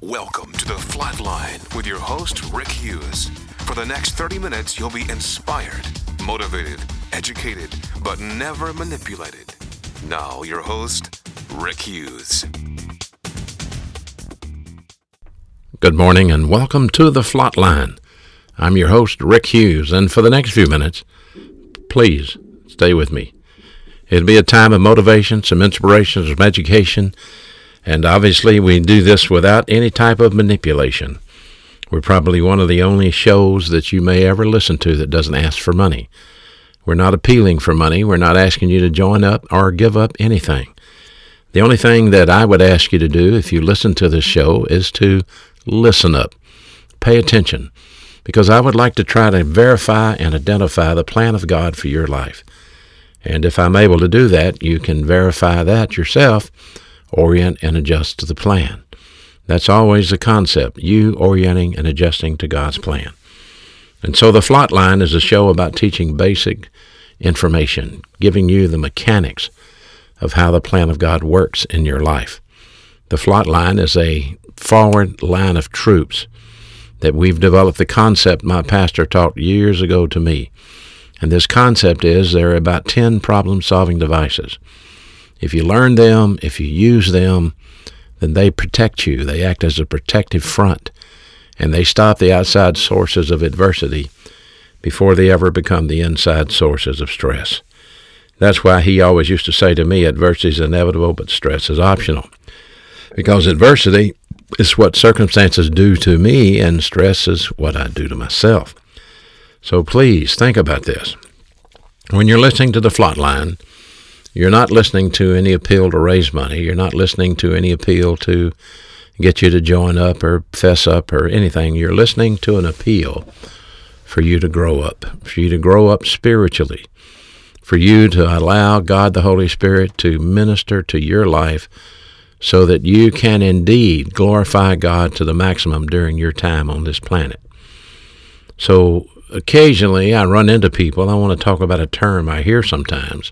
Welcome to The Flatline with your host, Rick Hughes. For the next 30 minutes, you'll be inspired, motivated, educated, but never manipulated. Now, your host, Rick Hughes. Good morning and welcome to The Flatline. I'm your host, Rick Hughes, and for the next few minutes, please stay with me. It'll be a time of motivation, some inspiration, some education, and obviously we do this without any type of manipulation. We're probably one of the only shows that you may ever listen to that doesn't ask for money. We're not appealing for money. We're not asking you to join up or give up anything. The only thing that I would ask you to do if you listen to this show is to listen up. Pay attention, because I would like to try to verify and identify the plan of God for your life. And if I'm able to do that, you can verify that yourself, orient and adjust to the plan. That's always the concept, you orienting and adjusting to God's plan. And so The Flatline is a show about teaching basic information, giving you the mechanics of how the plan of God works in your life. The Flatline is a forward line of troops that we've developed the concept my pastor taught years ago to me. And this concept is there are about 10 problem-solving devices. If you learn them, if you use them, then they protect you. They act as a protective front, and they stop the outside sources of adversity before they ever become the inside sources of stress. That's why he always used to say to me, adversity is inevitable, but stress is optional. Because adversity is what circumstances do to me, and stress is what I do to myself. So please think about this. When you're listening to The Flatline, you're not listening to any appeal to raise money. You're not listening to any appeal to get you to join up or fess up or anything. You're listening to an appeal for you to grow up spiritually, for you to allow God the Holy Spirit to minister to your life so that you can indeed glorify God to the maximum during your time on this planet. So occasionally I run into people, I want to talk about a term I hear sometimes.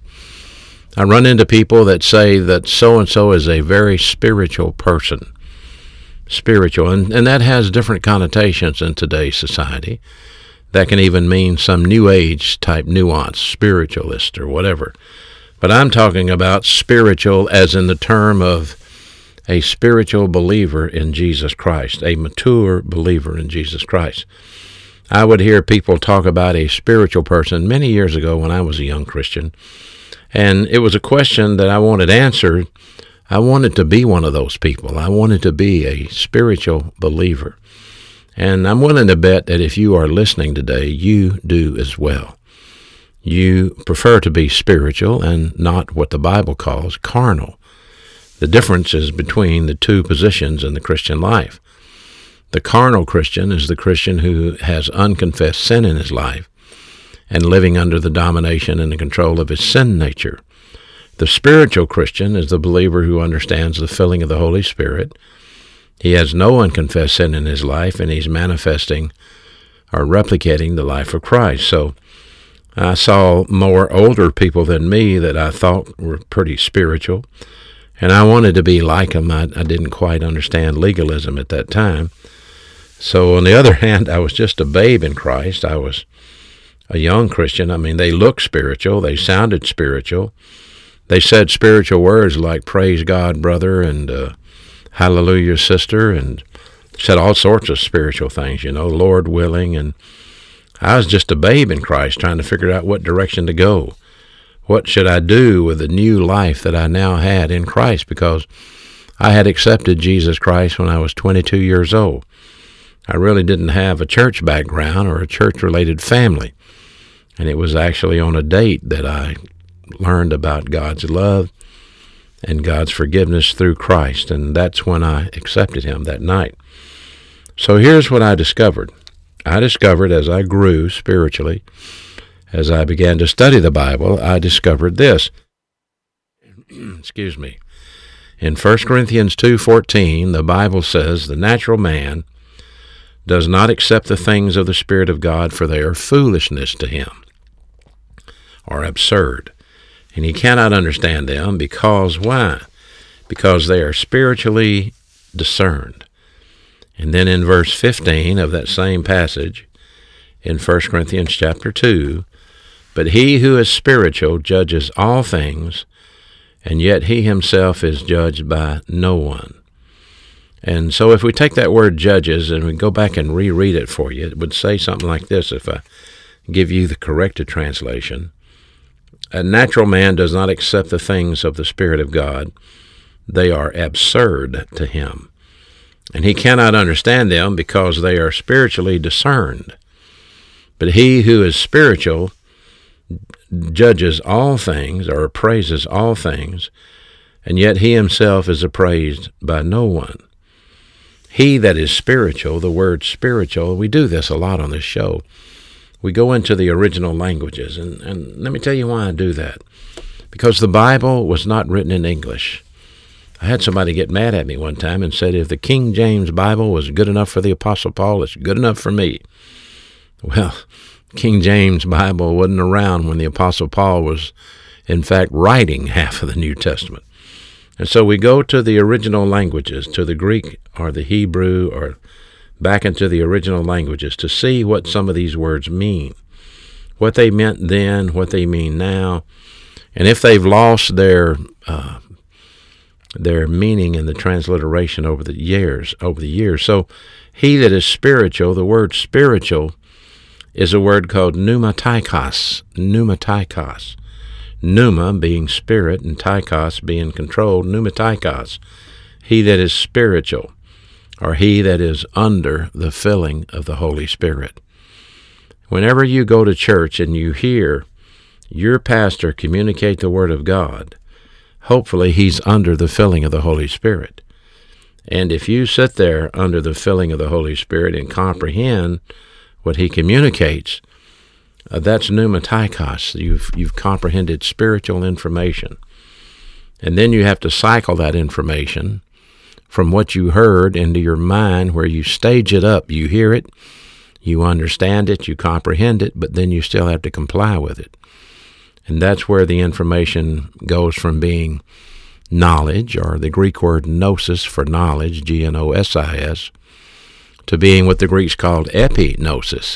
I run into people that say that so-and-so is a very spiritual person. Spiritual, and that has different connotations in today's society. That can even mean some New Age type nuance, spiritualist or whatever. But I'm talking about spiritual as in the term of a spiritual believer in Jesus Christ, a mature believer in Jesus Christ. I would hear people talk about a spiritual person many years ago when I was a young Christian, and it was a question that I wanted answered. I wanted to be one of those people. I wanted to be a spiritual believer. And I'm willing to bet that if you are listening today, you do as well. You prefer to be spiritual and not what the Bible calls carnal. The difference is between the two positions in the Christian life. The carnal Christian is the Christian who has unconfessed sin in his life and living under the domination and the control of his sin nature. The spiritual Christian is the believer who understands the filling of the Holy Spirit. He has no unconfessed sin in his life, and he's manifesting or replicating the life of Christ. So I saw more older people than me that I thought were pretty spiritual, and I wanted to be like them. I didn't quite understand legalism at that time. So on the other hand, I was just a babe in Christ. I was a young Christian. I mean, they looked spiritual. They sounded spiritual. They said spiritual words like, praise God, brother, and hallelujah, sister, and said all sorts of spiritual things, Lord willing. And I was just a babe in Christ trying to figure out what direction to go. What should I do with the new life that I now had in Christ? Because I had accepted Jesus Christ when I was 22 years old. I really didn't have a church background or a church-related family. And it was actually on a date that I learned about God's love and God's forgiveness through Christ. And that's when I accepted him that night. So here's what I discovered. I discovered as I grew spiritually, as I began to study the Bible, I discovered this. Excuse me. In 1 Corinthians 2:14, the Bible says, the natural man does not accept the things of the Spirit of God, for they are foolishness to him, or absurd. And he cannot understand them because why? Because they are spiritually discerned. And then in verse 15 of that same passage, in 1 Corinthians chapter 2, but he who is spiritual judges all things, and yet he himself is judged by no one. And so if we take that word judges and we go back and reread it for you, it would say something like this if I give you the corrected translation. A natural man does not accept the things of the Spirit of God. They are absurd to him, and he cannot understand them because they are spiritually discerned. But he who is spiritual judges all things, or appraises all things, and yet he himself is appraised by no one. He that is spiritual, the word spiritual, we do this a lot on this show. We go into the original languages, and let me tell you why I do that. Because the Bible was not written in English. I had somebody get mad at me one time and said, if the King James Bible was good enough for the Apostle Paul, it's good enough for me. Well, King James Bible wasn't around when the Apostle Paul was, in fact, writing half of the New Testament. And so we go to the original languages, to the Greek or the Hebrew, or back into the original languages to see what some of these words mean, what they meant then, what they mean now, and if they've lost their meaning in the transliteration over the years. So he that is spiritual, the word spiritual is a word called pneumatikos. Pneuma being spirit and tychos being controlled, pneumatikos. He that is spiritual, or he that is under the filling of the Holy Spirit. Whenever you go to church and you hear your pastor communicate the Word of God, hopefully he's under the filling of the Holy Spirit. And if you sit there under the filling of the Holy Spirit and comprehend what he communicates, that's pneumatikos. You've comprehended spiritual information. And then you have to cycle that information from what you heard into your mind, where you stage it up. You hear it, you understand it, you comprehend it, but then you still have to comply with it. And that's where the information goes from being knowledge, or the Greek word gnosis for knowledge, Gnosis, to being what the Greeks called epignosis,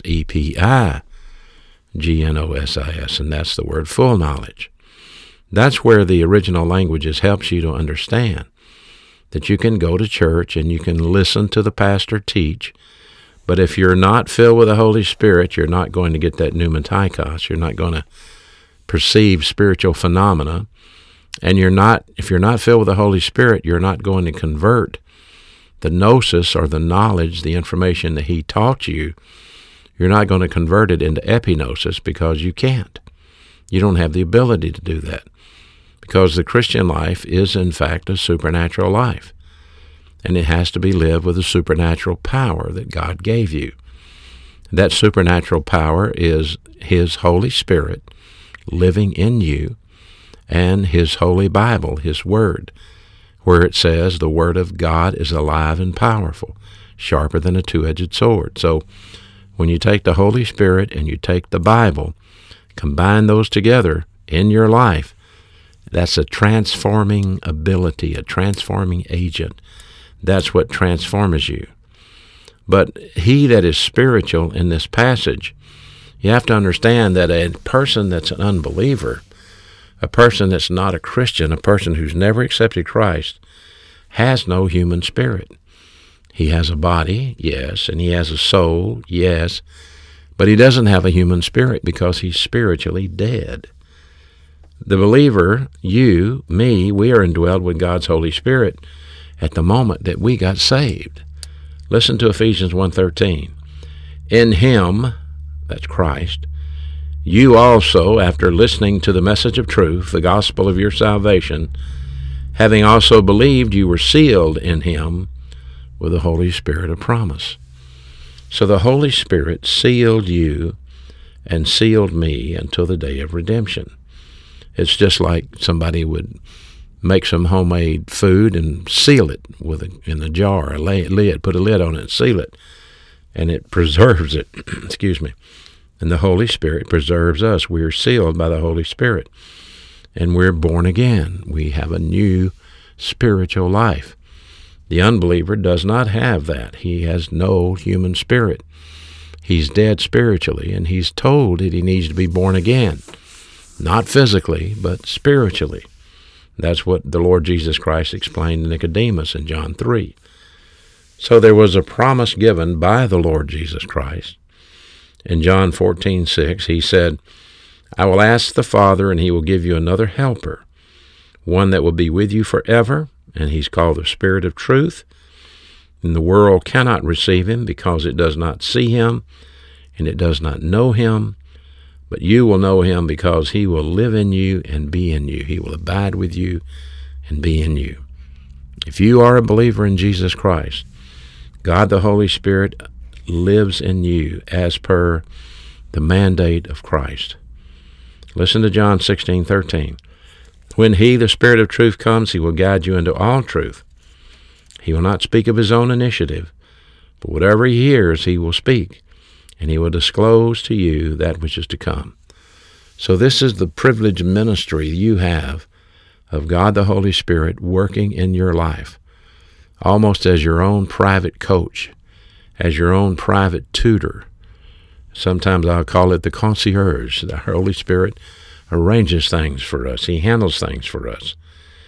Epignosis, and that's the word full knowledge. That's where the original languages helps you to understand that you can go to church and you can listen to the pastor teach, but if you're not filled with the Holy Spirit, you're not going to get that pneumatikos. You're not going to perceive spiritual phenomena, and if you're not filled with the Holy Spirit, you're not going to convert the gnosis, or the knowledge, the information that he taught you. You're not going to convert it into epignosis because you can't. You don't have the ability to do that, because the Christian life is, in fact, a supernatural life, and it has to be lived with a supernatural power that God gave you. That supernatural power is His Holy Spirit living in you, and His Holy Bible, His Word, where it says the Word of God is alive and powerful, sharper than a two-edged sword. So when you take the Holy Spirit and you take the Bible, combine those together in your life, that's a transforming ability, a transforming agent. That's what transforms you. But he that is spiritual in this passage, you have to understand that a person that's an unbeliever, a person that's not a Christian, a person who's never accepted Christ, has no human spirit. He has a body, yes, and he has a soul, yes, but he doesn't have a human spirit because he's spiritually dead. The believer, you, me, we are indwelled with God's Holy Spirit at the moment that we got saved. Listen to Ephesians 1:13. In Him, that's Christ, you also, after listening to the message of truth, the gospel of your salvation, having also believed, you were sealed in Him with the Holy Spirit of promise. So the Holy Spirit sealed you and sealed me until the day of redemption. It's just like somebody would make some homemade food and seal it in a jar, a lid, put a lid on it and seal it, and it preserves it. Excuse me. And the Holy Spirit preserves us. We are sealed by the Holy Spirit, and we're born again. We have a new spiritual life. The unbeliever does not have that. He has no human spirit. He's dead spiritually, and he's told that he needs to be born again. Not physically, but spiritually. That's what the Lord Jesus Christ explained to Nicodemus in John 3. So there was a promise given by the Lord Jesus Christ. In John 14:6, he said, I will ask the Father, and he will give you another helper, one that will be with you forever, and he's called the Spirit of Truth. And the world cannot receive him because it does not see him, and it does not know him. But you will know him because he will live in you and be in you. He will abide with you and be in you. If you are a believer in Jesus Christ, God the Holy Spirit lives in you as per the mandate of Christ. Listen to John 16:13. When he, the Spirit of truth, comes, he will guide you into all truth. He will not speak of his own initiative, but whatever he hears, he will speak, and he will disclose to you that which is to come. So this is the privileged ministry you have of God the Holy Spirit working in your life, almost as your own private coach, as your own private tutor. Sometimes I'll call it the concierge. The Holy Spirit arranges things for us. He handles things for us.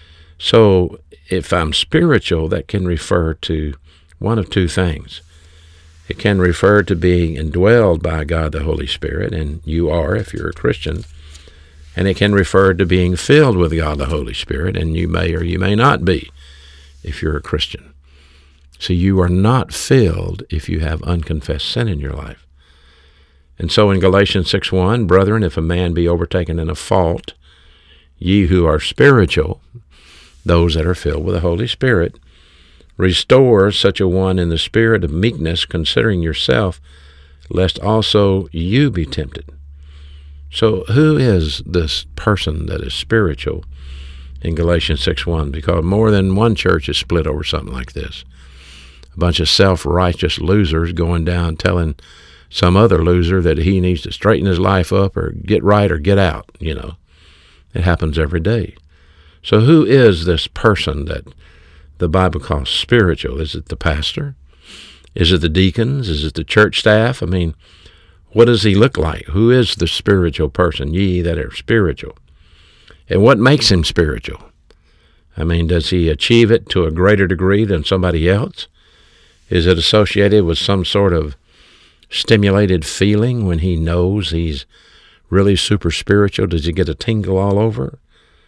So if I'm spiritual, that can refer to one of two things. It can refer to being indwelled by God the Holy Spirit, and you are if you're a Christian. And it can refer to being filled with God the Holy Spirit, and you may or you may not be if you're a Christian. So you are not filled if you have unconfessed sin in your life. And so in Galatians 6:1, brethren, if a man be overtaken in a fault, ye who are spiritual, those that are filled with the Holy Spirit, restore such a one in the spirit of meekness, considering yourself, lest also you be tempted. So who is this person that is spiritual in Galatians 6:1? Because more than one church is split over something like this. A bunch of self-righteous losers going down telling some other loser that he needs to straighten his life up or get right or get out, you know. It happens every day. So who is this person that the Bible calls spiritual? Is it the pastor? Is it the deacons? Is it the church staff? I mean, what does he look like? Who is the spiritual person? Ye that are spiritual. And what makes him spiritual? I mean, does he achieve it to a greater degree than somebody else? Is it associated with some sort of stimulated feeling when he knows he's really super spiritual? Does he get a tingle all over?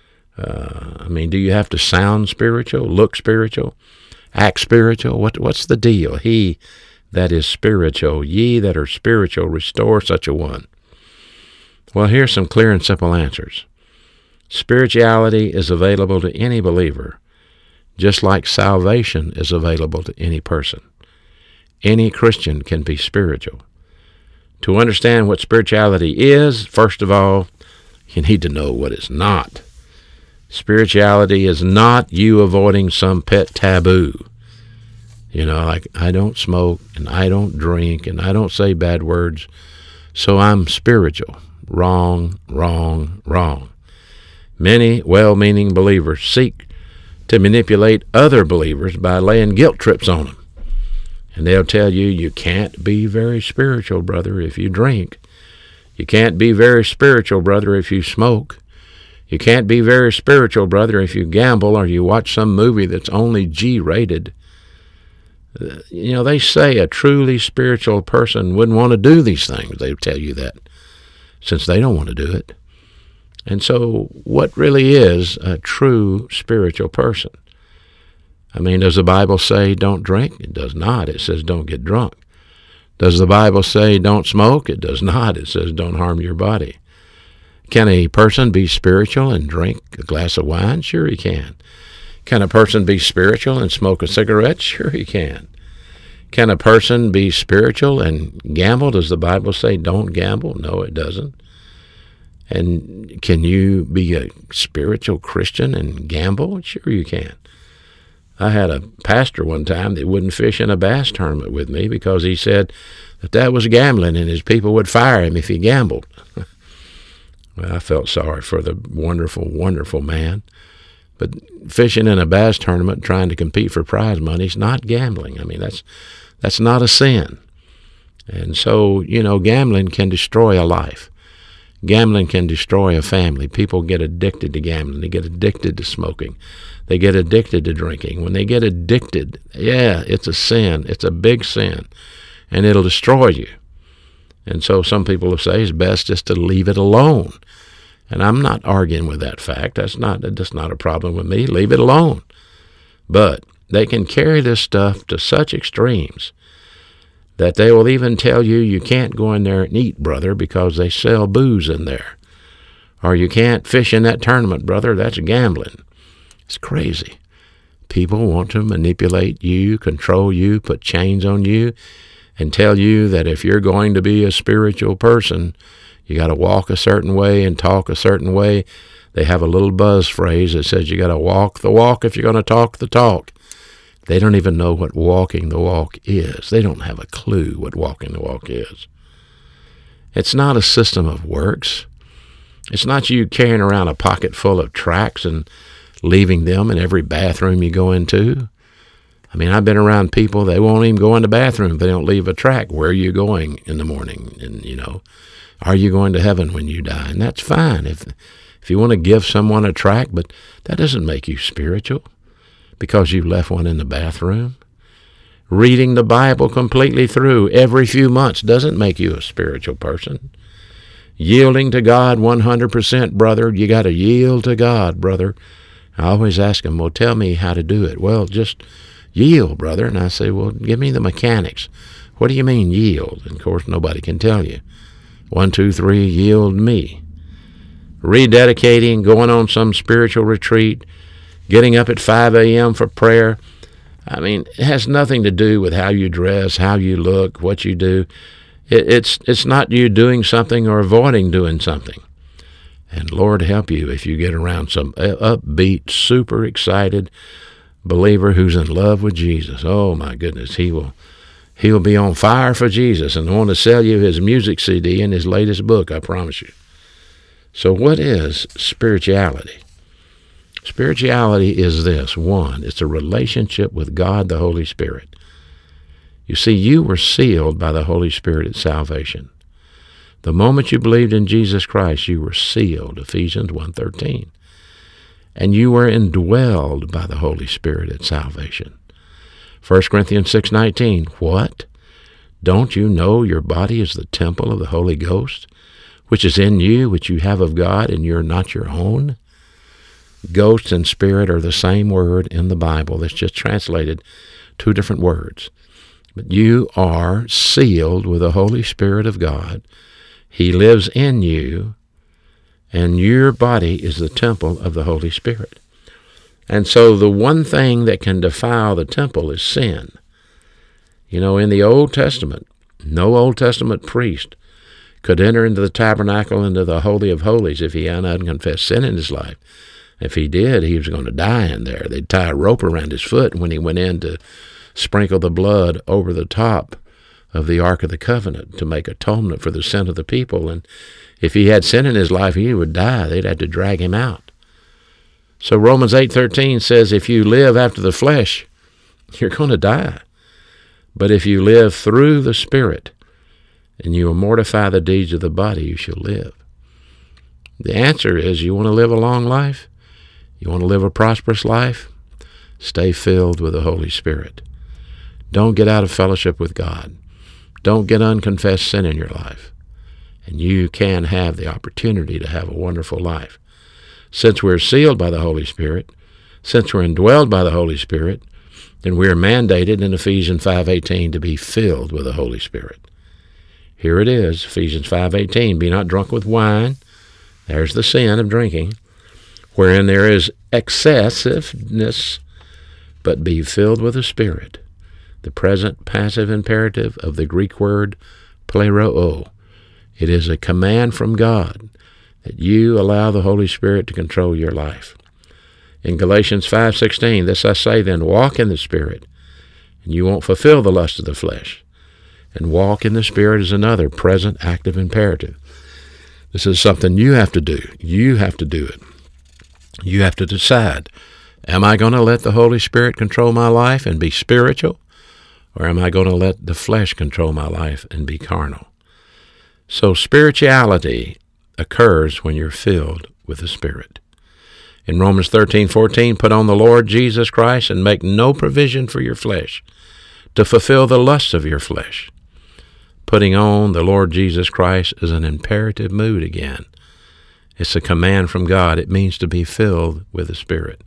I mean, do you have to sound spiritual, look spiritual, act spiritual? What's the deal? He that is spiritual, ye that are spiritual, restore such a one. Well, here's some clear and simple answers. Spirituality is available to any believer, just like salvation is available to any person. Any Christian can be spiritual. To understand what spirituality is, first of all, you need to know what it's not. Spirituality is not you avoiding some pet taboo. You know, like I don't smoke and I don't drink and I don't say bad words, so I'm spiritual. Wrong, wrong, wrong. Many well-meaning believers seek to manipulate other believers by laying guilt trips on them. And they'll tell you, you can't be very spiritual, brother, if you drink. You can't be very spiritual, brother, if you smoke. You can't be very spiritual, brother, if you gamble or you watch some movie that's only G-rated. You know, they say a truly spiritual person wouldn't want to do these things. They tell you that, since they don't want to do it. And so what really is a true spiritual person? I mean, does the Bible say don't drink? It does not. It says don't get drunk. Does the Bible say don't smoke? It does not. It says don't harm your body. Can a person be spiritual and drink a glass of wine? Sure he can. Can a person be spiritual and smoke a cigarette? Sure he can. Can a person be spiritual and gamble? Does the Bible say don't gamble? No, it doesn't. And can you be a spiritual Christian and gamble? Sure you can. I had a pastor one time that wouldn't fish in a bass tournament with me because he said that was gambling and his people would fire him if he gambled. Well, I felt sorry for the wonderful, wonderful man. But fishing in a bass tournament, trying to compete for prize money is not gambling. I mean, that's not a sin. And so, gambling can destroy a life. Gambling can destroy a family. People get addicted to gambling. They get addicted to smoking. They get addicted to drinking. When they get addicted, it's a sin. It's a big sin. And it'll destroy you. And so some people will say it's best just to leave it alone. And I'm not arguing with that fact. That's not a problem with me. Leave it alone. But they can carry this stuff to such extremes that they will even tell you you can't go in there and eat, brother, because they sell booze in there. Or you can't fish in that tournament, brother, that's gambling. It's crazy. People want to manipulate you, control you, put chains on you, and tell you that if you're going to be a spiritual person, you got to walk a certain way and talk a certain way. They have a little buzz phrase that says you got to walk the walk if you're going to talk the talk. They don't even know what walking the walk is. They don't have a clue what walking the walk is. It's not a system of works. It's not you carrying around a pocket full of tracts and leaving them in every bathroom you go into. I mean, I've been around people, they won't even go in the bathroom if they don't leave a tract. Where are you going in the morning? And, are you going to heaven when you die? And that's fine if you want to give someone a tract, but that doesn't make you spiritual because you left one in the bathroom. Reading the Bible completely through every few months doesn't make you a spiritual person. Yielding to God 100%, brother. You got to yield to God, brother. I always ask them, well, tell me how to do it. Well, just yield, brother. And I say, well, give me the mechanics. What do you mean yield? And of course, nobody can tell you. 1, 2, 3, yield me. Rededicating, going on some spiritual retreat, getting up at 5 a.m. for prayer. I mean, it has nothing to do with how you dress, how you look, what you do. It's not you doing something or avoiding doing something. And Lord help you if you get around some upbeat, super excited believer who's in love with Jesus. Oh my goodness, he will be on fire for Jesus and want to sell you his music CD and his latest book, I promise you. So what is spirituality? Spirituality is this. 1, it's a relationship with God the Holy Spirit. You see, you were sealed by the Holy Spirit at salvation. The moment you believed in Jesus Christ, you were sealed, Ephesians 1:13. And you were indwelled by the Holy Spirit at salvation. 1 Corinthians 6:19, what? Don't you know your body is the temple of the Holy Ghost, which is in you, which you have of God, and you're not your own? Ghost and spirit are the same word in the Bible. It's just translated 2 different words. But you are sealed with the Holy Spirit of God. He lives in you, and your body is the temple of the Holy Spirit. And so the one thing that can defile the temple is sin. In the Old Testament, no Old Testament priest could enter into the tabernacle, into the Holy of Holies, if he had unconfessed sin in his life. If he did, he was going to die in there. They'd tie a rope around his foot when he went in to sprinkle the blood over the top of the Ark of the Covenant to make atonement for the sin of the people. And if he had sin in his life, he would die. They'd have to drag him out. So Romans 8:13 says, if you live after the flesh, you're going to die. But if you live through the Spirit and you will mortify the deeds of the body, you shall live. The answer is, you want to live a long life? You want to live a prosperous life? Stay filled with the Holy Spirit. Don't get out of fellowship with God. Don't get unconfessed sin in your life. And you can have the opportunity to have a wonderful life. Since we're sealed by the Holy Spirit, since we're indwelled by the Holy Spirit, then we're mandated in Ephesians 5:18 to be filled with the Holy Spirit. Here it is, Ephesians 5:18, be not drunk with wine, there's the sin of drinking, wherein there is excessiveness, but be filled with the Spirit. The present passive imperative of the Greek word pleroo. It is a command from God that you allow the Holy Spirit to control your life. In Galatians 5:16, this I say then, walk in the Spirit, and you won't fulfill the lust of the flesh. And walk in the Spirit is another present active imperative. This is something you have to do. You have to do it. You have to decide, am I going to let the Holy Spirit control my life and be spiritual, or am I going to let the flesh control my life and be carnal? So spirituality occurs when you're filled with the Spirit. In Romans 13:14, put on the Lord Jesus Christ and make no provision for your flesh to fulfill the lusts of your flesh. Putting on the Lord Jesus Christ is an imperative mood again. It's a command from God. It means to be filled with the Spirit.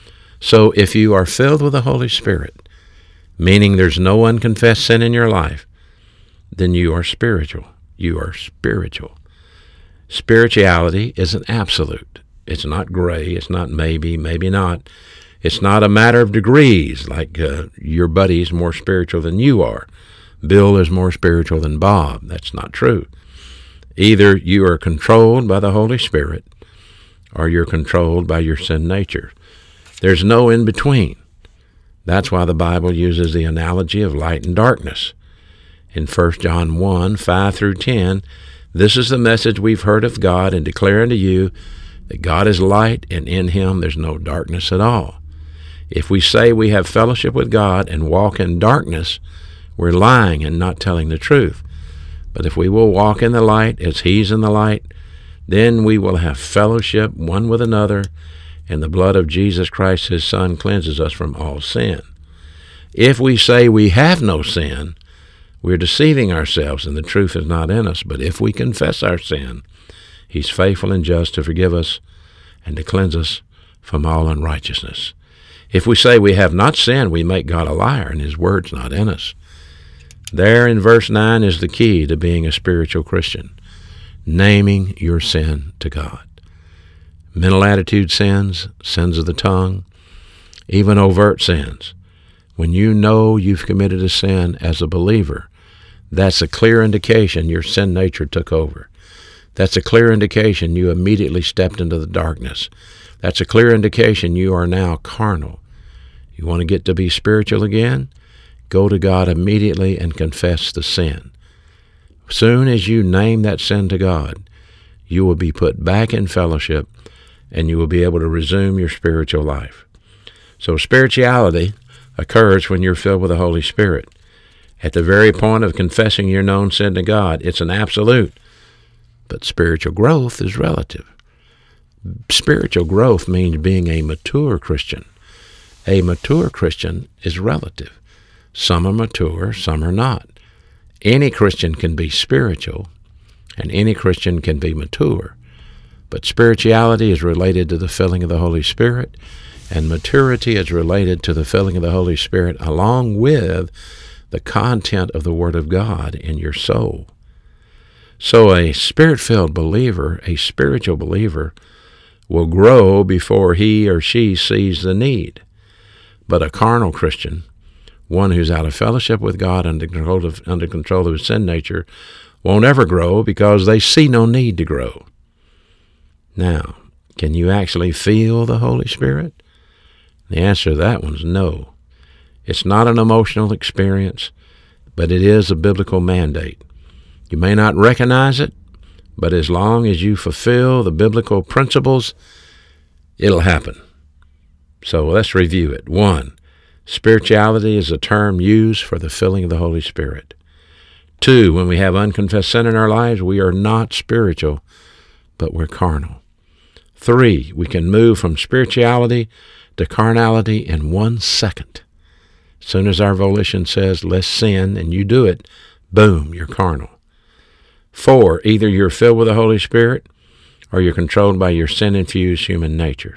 So if you are filled with the Holy Spirit, meaning there's no unconfessed sin in your life, then you are spiritual. You are spiritual. Spirituality is an absolute. It's not gray. It's not maybe, maybe not. It's not a matter of degrees, like your buddy's more spiritual than you are. Bill is more spiritual than Bob. That's not true. Either you are controlled by the Holy Spirit or you're controlled by your sin nature. There's no in between. That's why the Bible uses the analogy of light and darkness. In 1 John 1:5-10, this is the message we've heard of God and declare unto you that God is light, and in him there's no darkness at all. If we say we have fellowship with God and walk in darkness, we're lying and not telling the truth. But if we will walk in the light as he's in the light, then we will have fellowship one with another, and the blood of Jesus Christ, his Son, cleanses us from all sin. If we say we have no sin, we're deceiving ourselves, and the truth is not in us. But if we confess our sin, he's faithful and just to forgive us and to cleanse us from all unrighteousness. If we say we have not sinned, we make God a liar, and his word's not in us. There in verse 9 is the key to being a spiritual Christian, naming your sin to God. Mental attitude sins, sins of the tongue, even overt sins. When you know you've committed a sin as a believer, that's a clear indication your sin nature took over. That's a clear indication you immediately stepped into the darkness. That's a clear indication you are now carnal. You want to get to be spiritual again? Go to God immediately and confess the sin. Soon as you name that sin to God, you will be put back in fellowship and you will be able to resume your spiritual life. So spirituality occurs when you're filled with the Holy Spirit. At the very point of confessing your known sin to God, it's an absolute. But spiritual growth is relative. Spiritual growth means being a mature Christian. A mature Christian is relative. Some are mature, some are not. Any Christian can be spiritual, and any Christian can be mature. But spirituality is related to the filling of the Holy Spirit, and maturity is related to the filling of the Holy Spirit along with the content of the Word of God in your soul. So a Spirit-filled believer, a spiritual believer, will grow before he or she sees the need. But a carnal Christian, one who's out of fellowship with God under control of his sin nature, won't ever grow because they see no need to grow. Now, can you actually feel the Holy Spirit? The answer to that one's no. It's not an emotional experience, but it is a biblical mandate. You may not recognize it, but as long as you fulfill the biblical principles, it'll happen. So let's review it. 1, spirituality is a term used for the filling of the Holy Spirit. 2, when we have unconfessed sin in our lives, we are not spiritual, but we're carnal. 3, we can move from spirituality to carnality in 1 second. As soon as our volition says, let's sin, and you do it, boom, you're carnal. 4, either you're filled with the Holy Spirit or you're controlled by your sin-infused human nature.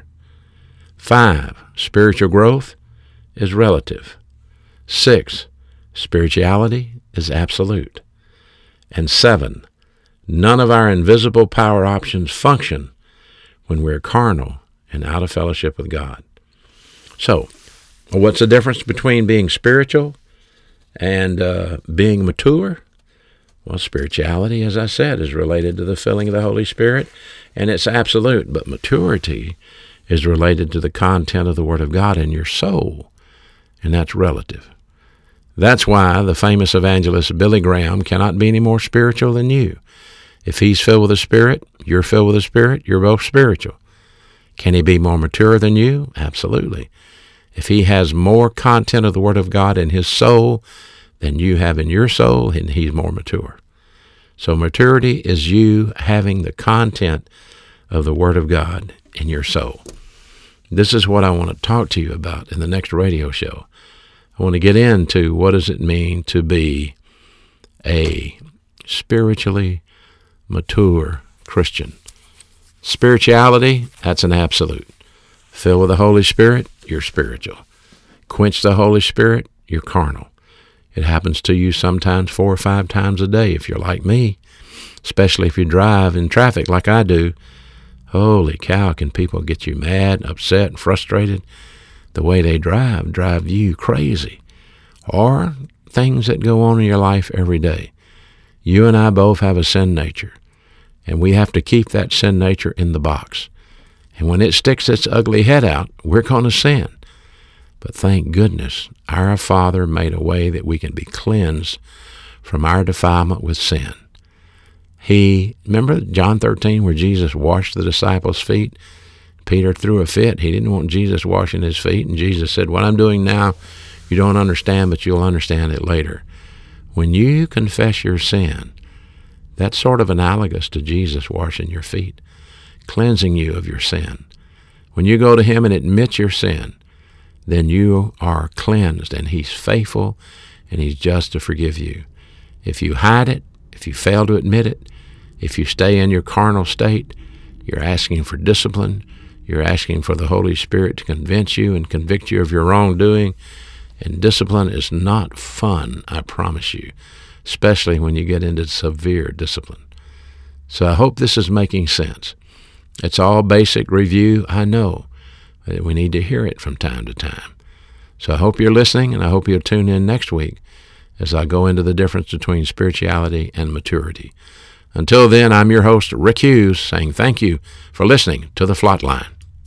5, spiritual growth is relative. 6, spirituality is absolute. And 7, none of our invisible power options function when we're carnal and out of fellowship with God. So, what's the difference between being spiritual and being mature? Well, spirituality, as I said, is related to the filling of the Holy Spirit, and it's absolute. But maturity is related to the content of the Word of God in your soul, and that's relative. That's why the famous evangelist Billy Graham cannot be any more spiritual than you. If he's filled with the Spirit, you're filled with the Spirit, you're both spiritual. Can he be more mature than you? Absolutely. If he has more content of the Word of God in his soul than you have in your soul, then he's more mature. So maturity is you having the content of the Word of God in your soul. This is what I want to talk to you about in the next radio show. I want to get into what does it mean to be a spiritually mature Christian. Spirituality, that's an absolute. Filled with the Holy Spirit, you're spiritual. Quench the Holy Spirit, you're carnal. It happens to you sometimes 4 or 5 times a day if you're like me, especially if you drive in traffic like I do. Holy cow, can people get you mad, upset, and frustrated? The way they drive you crazy. Or things that go on in your life every day. You and I both have a sin nature, and we have to keep that sin nature in the box. And when it sticks its ugly head out, we're going to sin. But thank goodness, our Father made a way that we can be cleansed from our defilement with sin. Remember John 13 where Jesus washed the disciples' feet? Peter threw a fit. He didn't want Jesus washing his feet. And Jesus said, what I'm doing now, you don't understand, but you'll understand it later. When you confess your sin, that's sort of analogous to Jesus washing your feet, cleansing you of your sin. When you go to him and admit your sin, then you are cleansed, and he's faithful, and he's just to forgive you. If you hide it, if you fail to admit it, if you stay in your carnal state, you're asking for discipline. You're asking for the Holy Spirit to convince you and convict you of your wrongdoing. And discipline is not fun, I promise you, especially when you get into severe discipline. So I hope this is making sense. It's all basic review, I know, but we need to hear it from time to time. So I hope you're listening, and I hope you'll tune in next week as I go into the difference between spirituality and maturity. Until then, I'm your host, Rick Hughes, saying thank you for listening to The Flatline.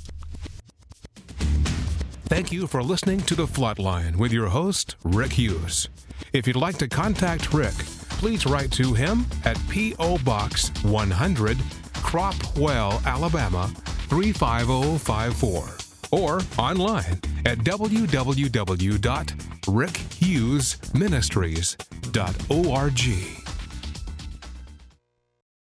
Thank you for listening to The Flatline with your host, Rick Hughes. If you'd like to contact Rick, please write to him at P.O. Box 100, Cropwell, Alabama 35054, or online at www.rickhughesministries.org.